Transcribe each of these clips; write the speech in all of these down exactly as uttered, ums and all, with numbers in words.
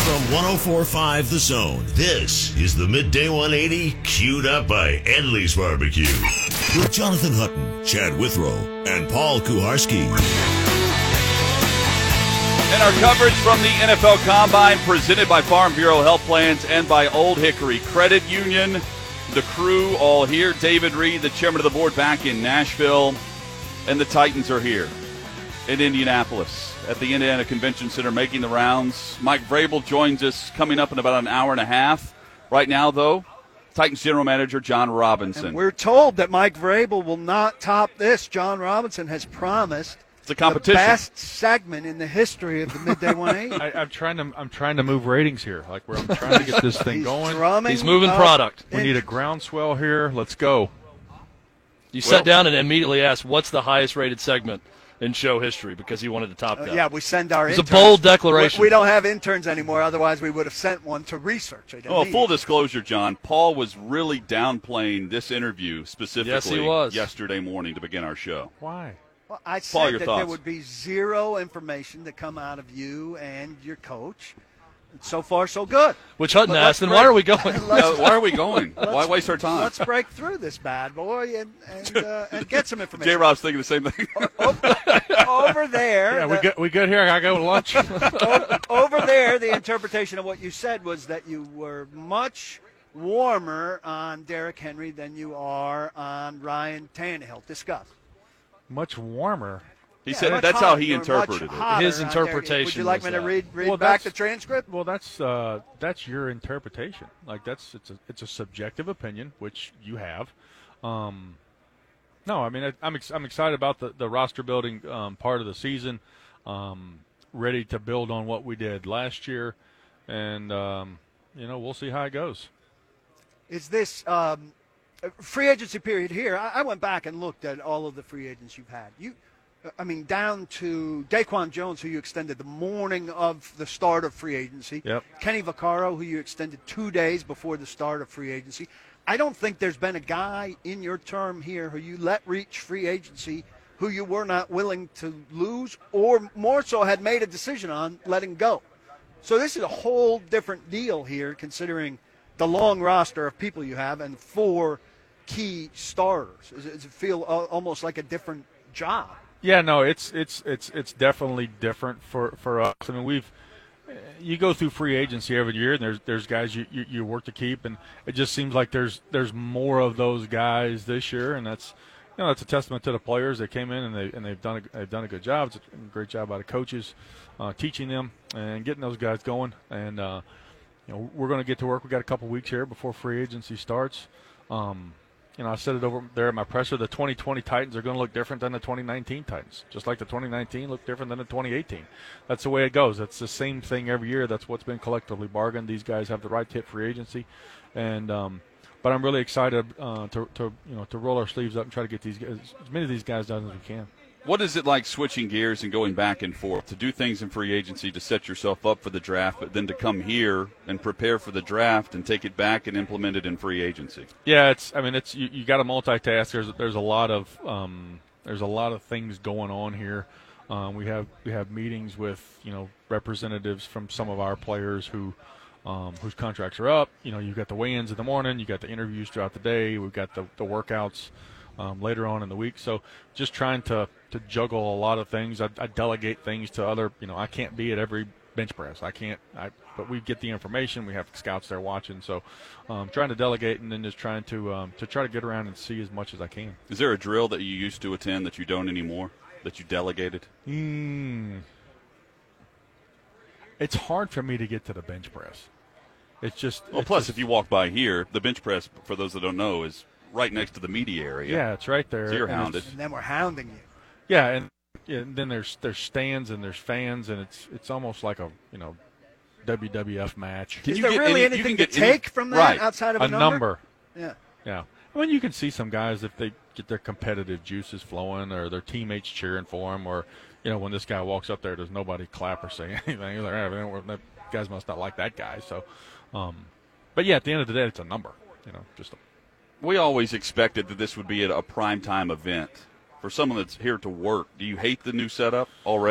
From one oh four point five The Zone, this is the Midday one eighty, queued up by Edley's Barbecue. With Jonathan Hutton, Chad Withrow, and Paul Kuharski. And our coverage from the N F L Combine presented by Farm Bureau Health Plans and by Old Hickory Credit Union. The crew all here. David Reed, the chairman of the board, back in Nashville. And the Titans are here in Indianapolis at the Indiana Convention Center making the rounds. Mike Vrabel joins us coming up in about an hour and a half. Right now, though, Titans general manager John Robinson. And we're told that Mike Vrabel will not top this. John Robinson has promised it's a competition. The best segment in the history of the Midday one eighty. I, I'm trying to I'm trying to move ratings here. Like where I'm trying to get this thing He's going. He's moving product. We need a groundswell here. Let's go. You well, sat down and immediately asked, "What's the highest rated segment in show history?" Because he wanted to top Uh, that. yeah, we send our It's interns. a bold declaration. We, we don't have interns anymore. Otherwise, we would have sent one to research it. Oh, full disclosure, John, Paul was really downplaying this interview specifically Yes, he was. yesterday morning to begin our show. Why? Well, I Paul, said your that thoughts? there would be zero information to come out of you and your coach. So far, so good. Which Hutton But asked, let's then break- why are we going? No, why are we going? Why Let's- waste our time? Let's break through this bad boy and and, uh, and get some information. J-Rob's thinking the same thing. Over there, Yeah, we the- good. We good here. I gotta go to lunch. o- over there, the interpretation of what you said was that you were much warmer on Derrick Henry than you are on Ryan Tannehill. Discuss. Much warmer. He Yeah, said much that's how hotter. he You were much interpreted it. hotter His on Derrick. Would interpretation you like was me to that. read, read Well, back that's- the transcript? Well, that's uh, that's your interpretation. Like that's it's a it's a subjective opinion, which you have. Um, no, I mean I, I'm ex- I'm excited about the, the roster building um, part of the season. Um, ready to build on what we did last year, and um, you know we'll see how it goes. Is this um, free agency period here? I, I went back and looked at all of the free agents you've had. You, I mean, down to Daquan Jones, who you extended the morning of the start of free agency. Yep. Kenny Vaccaro, who you extended two days before the start of free agency. I don't think there's been a guy in your term here who you let reach free agency who you were not willing to lose, or more so had made a decision on letting go. So this is a whole different deal here, considering the long roster of people you have and four key starters. Does it, does it feel uh, almost like a different job? Yeah, no, it's it's it's it's definitely different for, for us. I mean, we've you go through free agency every year, and there's there's guys you, you, you work to keep, and it just seems like there's there's more of those guys this year, and that's you know that's a testament to the players that came in and they and they've done a, they've done a good job. It's a great job by the coaches, uh, teaching them and getting those guys going, and uh, you know we're going to get to work. We got a couple weeks here before free agency starts. Um, You know, I said it over there in my presser, the twenty twenty Titans are going to look different than the twenty nineteen Titans, just like the twenty nineteen looked different than the twenty eighteen. That's the way it goes. That's the same thing every year. That's what's been collectively bargained. These guys have the right to hit free agency. And um, but I'm really excited uh, to, to, you know, to roll our sleeves up and try to get these guys, as many of these guys done as we can. What is it like switching gears and going back and forth to do things in free agency to set yourself up for the draft, but then to come here and prepare for the draft and take it back and implement it in free agency? Yeah, it's. I mean, it's you, you got to multitask. There's there's a lot of um, there's a lot of things going on here. Um, we have we have meetings with you know representatives from some of our players who um, whose contracts are up. You know, you've got the weigh-ins in the morning, you got the interviews throughout the day, we've got the the workouts um, later on in the week. So just trying to. to juggle a lot of things. I, I delegate things to other, you know, I can't be at every bench press. I can't, I, but we get the information. We have scouts there watching. So um, trying to delegate and then just trying to um, to try to get around and see as much as I can. Is there a drill that you used to attend that you don't anymore, that you delegated? Mm. It's hard for me to get to the bench press. It's just. Well, it's plus, just, if you walk by here, the bench press, for those that don't know, is right next to the media area. Yeah, it's right there. So you're and hounded. it's- And then we're hounding you. Yeah, and, yeah, and then there's there's stands and there's fans, and it's it's almost like a you know W W F match. Can Is you there get really any- you anything can to get any- take from that Right. outside of a, a number. Yeah. Yeah. I mean, you can see some guys if they get their competitive juices flowing or their teammates cheering for them, or, you know, when this guy walks up there, does nobody clap or say anything. You're like, "Ah, that guys must not like that guy. So, um, but, yeah, at the end of the day, it's a number, you know, just a We always expected that this would be a, a primetime event. For someone that's here to work, do you hate the new setup already?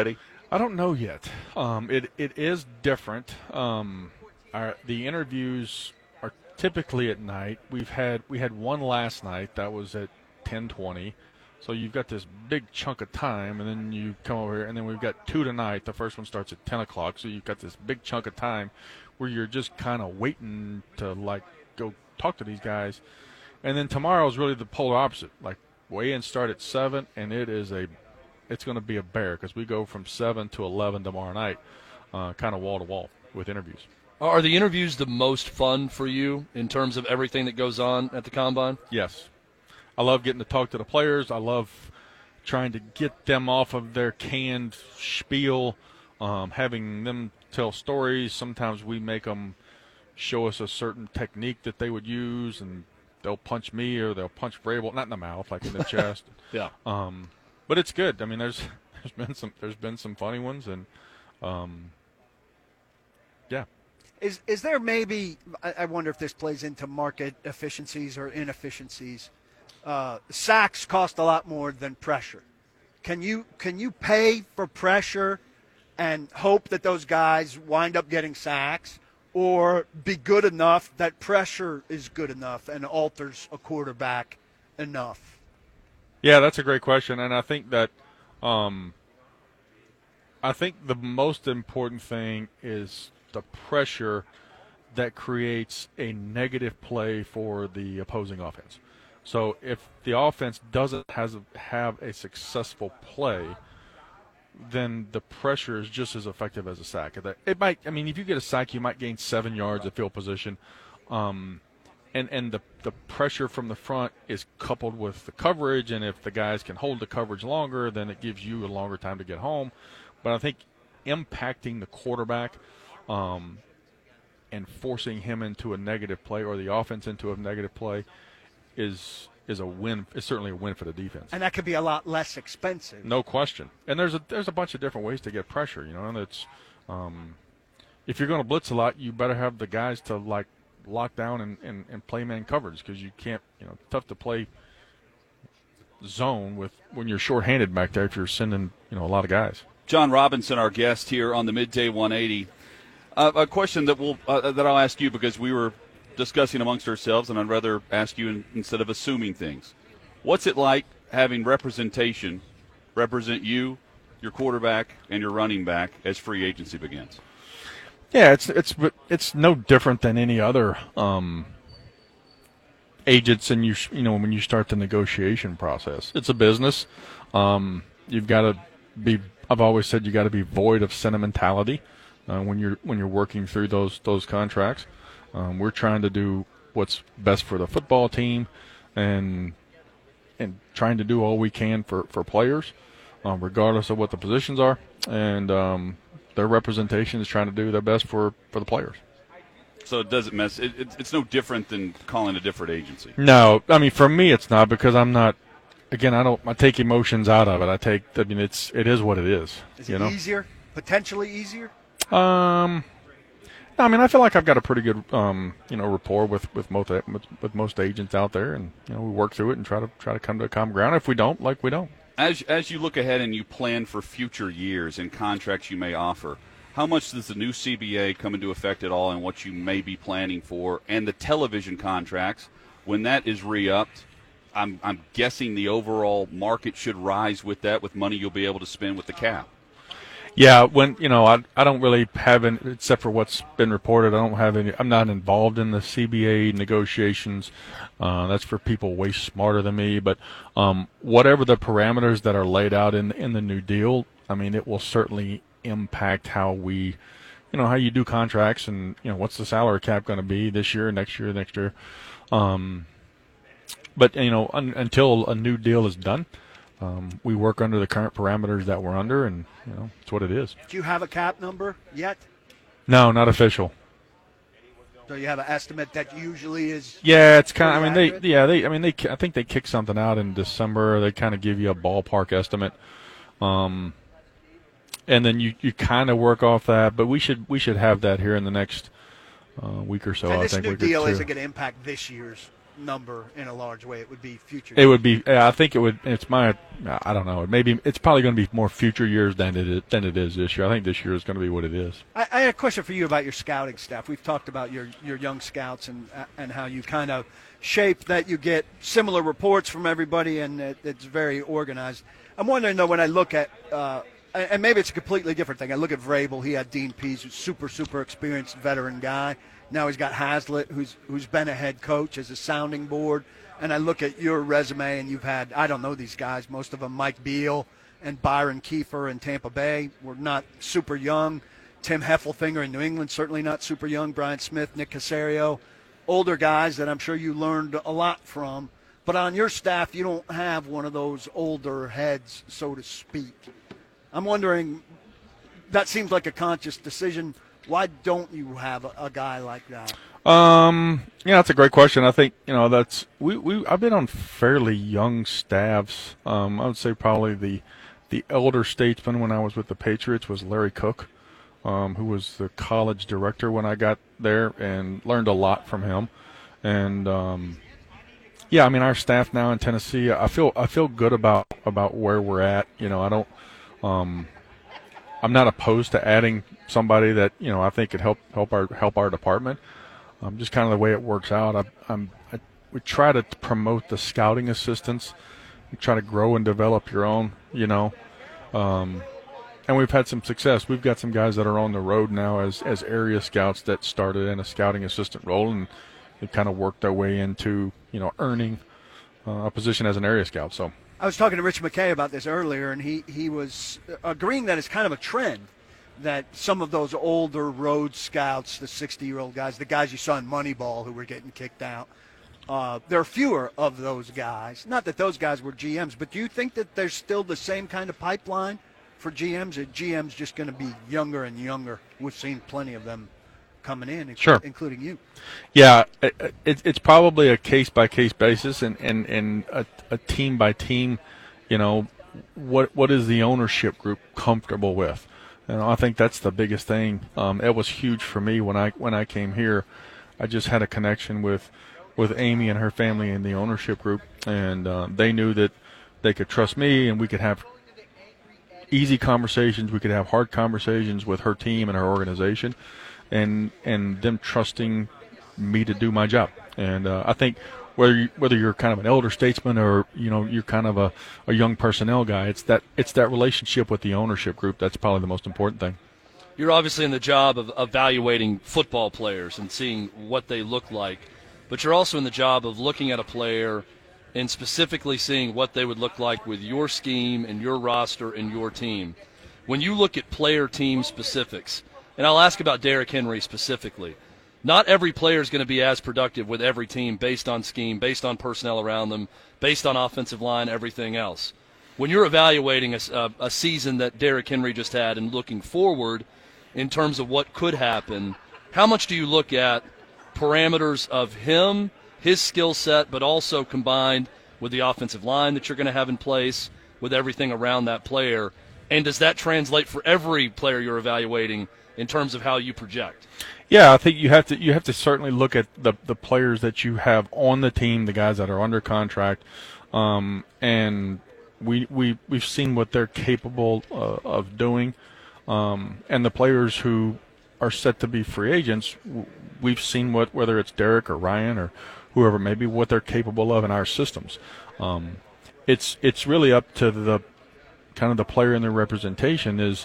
I don't know yet. Um, it it is different. Um, our, the interviews are typically at night. We've had we had one last night that was at ten twenty. So you've got this big chunk of time, and then you come over here, and then we've got two tonight. The first one starts at ten o'clock, so you've got this big chunk of time where you're just kind of waiting to, like, go talk to these guys. And then tomorrow is really the polar opposite. Like, weigh-ins start at seven, and it is a it's going to be a bear because we go from seven to eleven tomorrow night, uh, kind of wall-to-wall with interviews. Are the interviews the most fun for you in terms of everything that goes on at the Combine? Yes. I love getting to talk to the players. I love trying to get them off of their canned spiel, um, having them tell stories. Sometimes we make them show us a certain technique that they would use, and they'll punch me or they'll punch Vrabel, not in the mouth, like in the chest. Yeah. Um, but it's good. I mean, there's there's been some there's been some funny ones, and um, yeah. Is is there maybe, I I wonder if this plays into market efficiencies or inefficiencies. Uh, sacks cost a lot more than pressure. Can you can you pay for pressure and hope that those guys wind up getting sacks, or be good enough that pressure is good enough and alters a quarterback enough? Yeah, that's a great question, and I think that um, I think the most important thing is the pressure that creates a negative play for the opposing offense. So if the offense doesn't has a, have a successful play, then the pressure is just as effective as a sack. It might, I mean, if you get a sack, you might gain seven yards of field position, um, and and the the pressure from the front is coupled with the coverage. And if the guys can hold the coverage longer, then it gives you a longer time to get home. But I think impacting the quarterback um, and forcing him into a negative play or the offense into a negative play is is a win. It's certainly a win for the defense, and that could be a lot less expensive. No question. And there's a there's a bunch of different ways to get pressure. You know, and it's um, if you're going to blitz a lot, you better have the guys to like lock down and, and, and play man coverage, because you can't. You know, tough to play zone with when you're shorthanded back there if you're sending you know a lot of guys. John Robinson, our guest here on the Midday one eighty. Uh, a question that we'll uh, that I'll ask you, because we were discussing amongst ourselves, and I'd rather ask you in, instead of assuming things. What's it like having representation represent you, your quarterback, and your running back as free agency begins? Yeah, it's it's it's no different than any other um, agents, and you you know when you start the negotiation process, it's a business. Um, you've got to be. I've always said you got to be void of sentimentality uh, when you're when you're working through those those contracts. Um, we're trying to do what's best for the football team, and and trying to do all we can for, for players, um, regardless of what the positions are. And um, their representation is trying to do their best for, for the players. So it doesn't mess. It, it, it's no different than calling a different agency. No, I mean for me it's not, because I'm not. Again, I don't. I take emotions out of it. I take. I mean, it's it is what it is. Is you it know? easier? Potentially easier? Um. I mean, I feel like I've got a pretty good, um, you know, rapport with with most with, with most agents out there, and you know, we work through it and try to try to come to a common ground. If we don't, like we don't. As as you look ahead and you plan for future years and contracts you may offer, how much does the new C B A come into effect at all, and what you may be planning for, and the television contracts when that is re-upped? I'm I'm guessing the overall market should rise with that, with money you'll be able to spend with the cap. Yeah, when you know, I I don't really have any, except for what's been reported. I don't have any. I'm not involved in the C B A negotiations. Uh, that's for people way smarter than me. But um, whatever the parameters that are laid out in in the new deal, I mean, it will certainly impact how we, you know, how you do contracts, and you know, what's the salary cap going to be this year, next year, next year. Um, but you know, un, until a new deal is done. Um, we work under the current parameters that we're under, and you know it's what it is. Do you have a cap number yet? No, not official. So you have an estimate that usually is. Yeah, it's kind of. I mean, accurate? they. Yeah, they. I mean, they. I think they kick something out in December. They kind of give you a ballpark estimate, um, and then you, you kind of work off that. But we should we should have that here in the next uh, week or so. And I this think new we could deal too. isn't going to impact this year's number in a large way. It would be future. It would be. I think it would. It's my. I don't know. Maybe it's probably going to be more future years than it is, than it is this year. I think this year is going to be what it is. I, I had a question for you about your scouting staff. We've talked about your your young scouts and and how you kind of shape that you get similar reports from everybody, and it, it's very organized. I'm wondering though, when I look at. Uh, And maybe it's a completely different thing. I look at Vrabel. He had Dean Pease, who's super, super experienced veteran guy. Now he's got Haslett, who's who's been a head coach as a sounding board. And I look at your resume, and you've had, I don't know these guys, most of them, Mike Beal and Byron Kiefer in Tampa Bay were not super young. Tim Heffelfinger in New England, certainly not super young. Brian Smith, Nick Caserio, older guys that I'm sure you learned a lot from. But on your staff, you don't have one of those older heads, so to speak. I'm wondering, that seems like a conscious decision. Why don't you have a, a guy like that? Um, yeah, that's a great question. I think, you know, that's we, we I've been on fairly young staffs. Um, I would say probably the the elder statesman when I was with the Patriots was Larry Cook, um, who was the college director when I got there, and learned a lot from him. And um, yeah, I mean, our staff now in Tennessee, I feel I feel good about about where we're at. You know, I don't. Um, I'm not opposed to adding somebody that, you know, I think could help help our help our department. Um, just kind of the way it works out. I, I'm I, we try to promote the scouting assistants. We try to grow and develop your own, you know. Um, and we've had some success. We've got some guys that are on the road now as as area scouts that started in a scouting assistant role, and they've kind of worked their way into, you know, earning uh, a position as an area scout. So. I was talking to Rich McKay about this earlier, and he, he was agreeing that it's kind of a trend that some of those older road scouts, the sixty-year-old guys, the guys you saw in Moneyball who were getting kicked out, uh, there are fewer of those guys. Not that those guys were G Ms, but do you think that there's still the same kind of pipeline for G Ms? Or G Ms just going to be younger and younger? We've seen plenty of them coming in, sure. including you. Yeah, it, it, it's probably a case-by-case basis and, and, and a, a team-by-team, you know, what what is the ownership group comfortable with? And I think that's the biggest thing. Um, it was huge for me when I when I came here. I just had a connection with, with Amy and her family in the ownership group, and uh, they knew that they could trust me, and we could have easy conversations. We could have hard conversations with her team and her organization. And and them trusting me to do my job, and uh, I think whether you, whether you're kind of an elder statesman or, you know, you're kind of a, a young personnel guy, it's that it's that relationship with the ownership group that's probably the most important thing. You're obviously in the job of evaluating football players and seeing what they look like, but you're also in the job of looking at a player and specifically seeing what they would look like with your scheme and your roster and your team. When you look at player team specifics. And I'll ask about Derrick Henry specifically. Not every player is going to be as productive with every team based on scheme, based on personnel around them, based on offensive line, everything else. When you're evaluating a, a, a season that Derrick Henry just had and looking forward in terms of what could happen, how much do you look at parameters of him, his skill set, but also combined with the offensive line that you're going to have in place, with everything around that player? And does that translate for every player you're evaluating in terms of how you project? Yeah, I think you have to you have to certainly look at the the players that you have on the team, the guys that are under contract, um, and we we we've seen what they're capable uh, of doing, um, and the players who are set to be free agents, we've seen what, whether it's Derrick or Ryan or whoever, maybe what they're capable of in our systems. Um, it's it's really up to the kind of the player and their representation. Is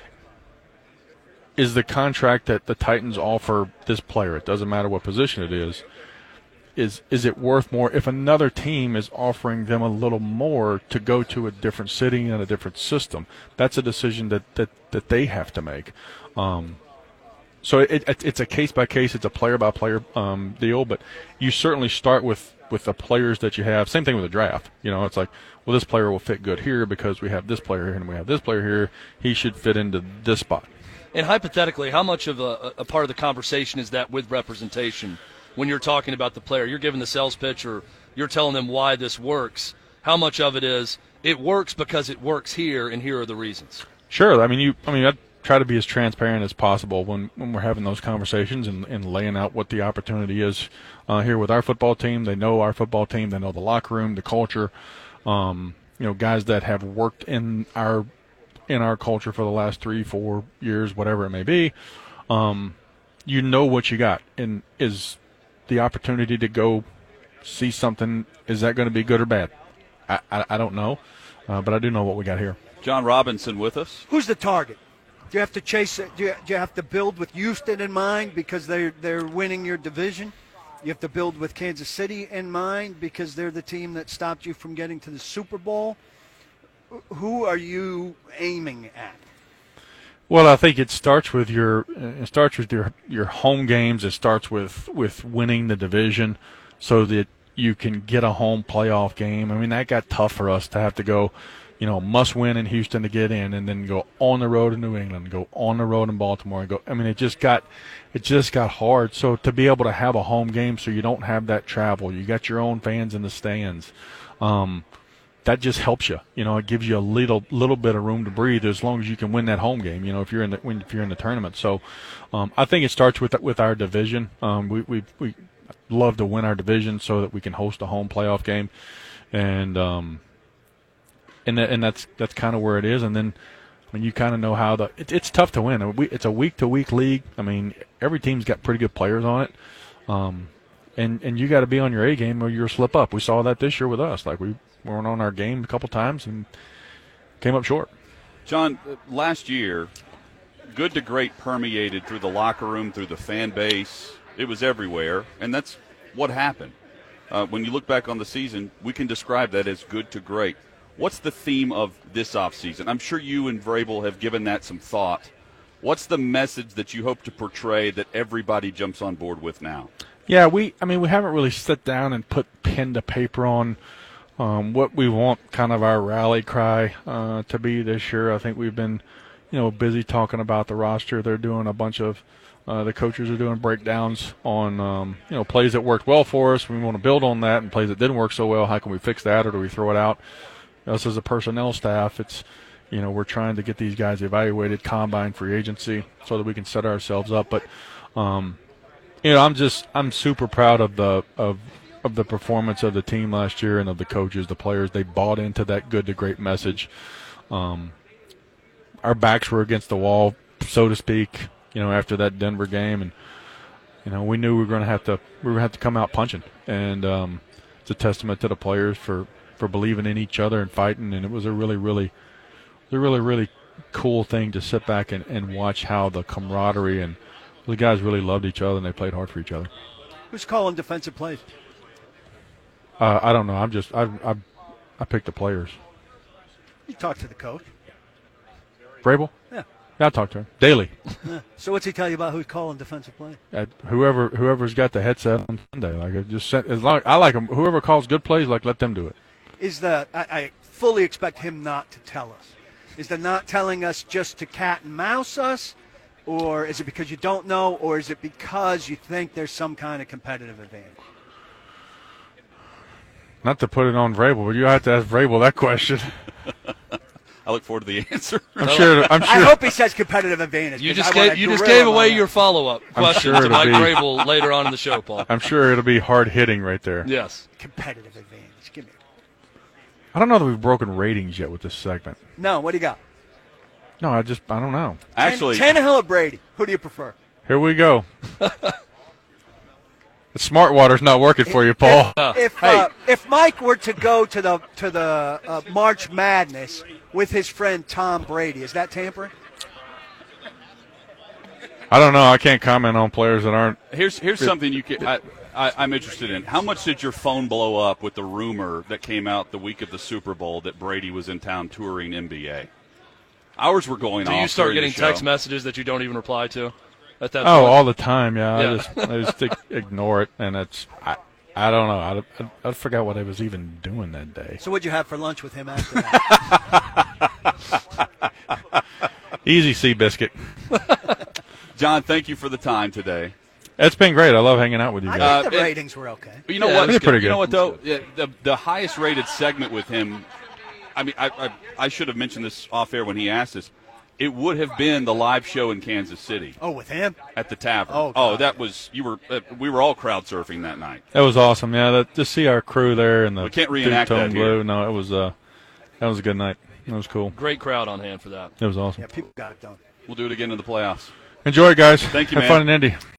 is the contract that the Titans offer this player, it doesn't matter what position it is, is is it worth more if another team is offering them a little more to go to a different city and a different system? That's a decision that, that, that they have to make. Um, so it, it, it's a case-by-case, it's a player-by-player um, deal, but you certainly start with, with the players that you have. Same thing with the draft. You know, it's like, well, this player will fit good here because we have this player here and we have this player here. He should fit into this spot. And hypothetically, how much of a, a part of the conversation is that with representation when you're talking about the player? You're giving the sales pitch or you're telling them why this works. How much of it is it works because it works here and here are the reasons? Sure. I mean, you. I mean, that, try to be as transparent as possible when, when we're having those conversations and, and laying out what the opportunity is uh, here with our football team. They know our football team. They know the locker room, the culture. Um, you know, guys that have worked in our in our culture for the last three, four years, whatever it may be. Um, you know what you got, and is the opportunity to go see something. Is that going to be good or bad? I I, I don't know, uh, but I do know what we got here. John Robinson with us. Who's the target? Do you have to chase it? Do you, do you have to build with Houston in mind because they're they're winning your division? You have to build with Kansas City in mind because they're the team that stopped you from getting to the Super Bowl. Who are you aiming at? Well, I think it starts with your it starts with your your home games. It starts with with winning the division, so that you can get a home playoff game. I mean, that got tough for us to have to go. You know, must win in Houston to get in, and then go on the road in New England, go on the road in Baltimore, and go. I mean, it just got, it just got hard. So to be able to have a home game, so you don't have that travel, you got your own fans in the stands, um, that just helps you. You know, it gives you a little little bit of room to breathe as long as you can win that home game. You know, if you're in the when, if you're in the tournament. So, um, I think it starts with with our division. Um, we we we love to win our division so that we can host a home playoff game, and um. And that, and that's that's kind of where it is. And then, I mean, you kind of know how the it, it's tough to win. It's a week to week league. I mean, every team's got pretty good players on it, um, and and you got to be on your A game or you'll slip up. We saw that this year with us. Like we weren't on our game a couple times and came up short. John, last year, good to great permeated through the locker room, through the fan base. It was everywhere, and that's what happened. Uh, when you look back on the season, we can describe that as good to great. What's the theme of this offseason? I'm sure you and Vrabel have given that some thought. What's the message that you hope to portray that everybody jumps on board with now? Yeah, we. I mean, we haven't really sat down and put pen to paper on um, what we want kind of our rally cry uh, to be this year. I think we've been, you know, busy talking about the roster. They're doing a bunch of uh, the coaches are doing breakdowns on um, you know plays that worked well for us. We want to build on that, and plays that didn't work so well. How can we fix that, or do we throw it out? Us as a personnel staff, it's, you know, we're trying to get these guys evaluated, combine, free agency, so that we can set ourselves up. But, um, you know, I'm just I'm super proud of the of of the performance of the team last year and of the coaches, the players. They bought into that good to great message. Um, our backs were against the wall, so to speak, you know, after that Denver game, and you know, we knew we were going to have to we were going to have to come out punching, and um, it's a testament to the players for. for believing in each other and fighting, and it was a really, really, a really, really cool thing to sit back and, and watch how the camaraderie and the guys really loved each other and they played hard for each other. Who's calling defensive plays? Uh, I don't know. I'm just I I I picked the players. You talk to the coach. Vrabel? Yeah. Yeah, I talk to him daily. Yeah. So what's he tell you about who's calling defensive plays? Uh, whoever whoever's got the headset on Sunday, like I just sent, as long I like them. Whoever calls good plays, like let them do it. Is the I, I fully expect him not to tell us. Is the not telling us just to cat and mouse us, or is it because you don't know, or is it because you think there's some kind of competitive advantage? Not to put it on Vrabel, but you have to ask Vrabel that question. I look forward to the answer. I'm sure. I'm sure. I hope he says competitive advantage. You just I gave want a you just gorilla gave away on your that. follow-up question sure to it'll Mike be- Vrabel later on in the show, Paul. I'm sure it'll be hard hitting right there. Yes. Competitive advantage. Give me. I don't know that we've broken ratings yet with this segment. No, what do you got? No, I just I don't know. Actually, Tan- Tannehill or Brady? Who do you prefer? Here we go. The smart water's not working for you, Paul. If uh, if Mike were to go to the to the uh, March Madness with his friend Tom Brady, is that tampering? I don't know. I can't comment on players that aren't. here's here's something you can. I, I, I'm interested in. How much did your phone blow up with the rumor that came out the week of the Super Bowl that Brady was in town touring N B A? Ours were going Do off. you start during the getting show. text messages that you don't even reply to at that Oh, point? all the time. Yeah, Yeah. I just I just ig- ignore it, and it's I I don't know. I, I, I forgot what I was even doing that day. So what'd you have for lunch with him after that? Easy sea biscuit. John, thank you for the time today. It's been great. I love hanging out with you I guys. think the Uh, it- ratings were okay. But you know Yeah, what? they're pretty You know good. what though? Yeah, the the highest rated segment with him. I mean, I I, I should have mentioned this off air when he asked us. it would have been the live show in Kansas City Oh, with him? at the tavern. Oh, oh God. that was you were. Uh, we were all crowd surfing that night. That was awesome. Yeah, that, to see our crew there and the We can't reenact Duke Tone that here. Blue. No, it was uh, that was a good night. It was cool. Great crowd on hand for that. It was awesome. Yeah, people got it done. We'll do it again in the playoffs. Enjoy it, guys. Thank you, Have man. fun in Indy.